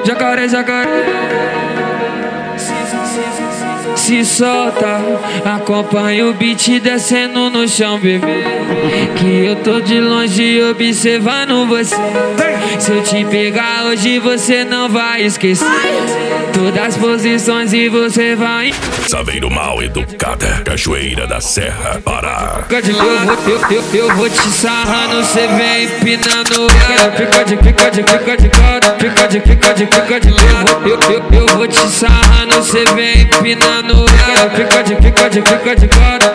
Jacaré, jacaré. Se solta, acompanha o beat descendo no chão, bebê. Que eu tô de longe observando você. Se eu te pegar hoje você não vai esquecer todas as posições e você vai. Saveiro mal educada, Cachoeira da Serra, Pará. Eu vou te sarrando, cê vem empinando. Fica de cara. Eu vou te sarrando, cê vem empinando. Fica de cara.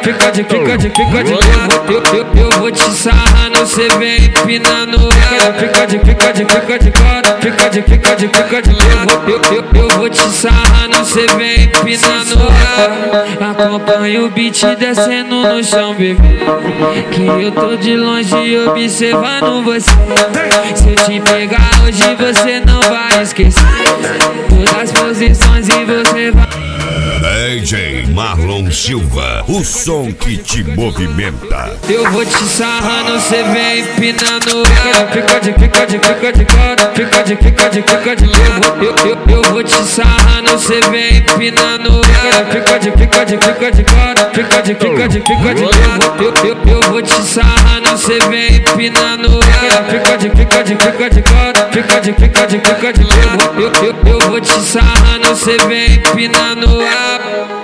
Eu vou te sarrando, cê vem empinando. Fica de cara. Eu vou te sarrando, cê vem empinando. Acompanha o beat descendo no chão, bebê. Que eu tô de longe observando você. Se eu te pegar hoje você não vai esquecer todas as posições e você vai. DJ Marlon Silva, o som que te movimenta. Eu vou te sarrando, cê vem empinando. Fica de cara. Eu vou te sarrando, cê vem empinando. Fica de cara. Eu vou te sarrando, cê vem empinando. Fica de cara. Eu vou te sarrando, cê vem empinando.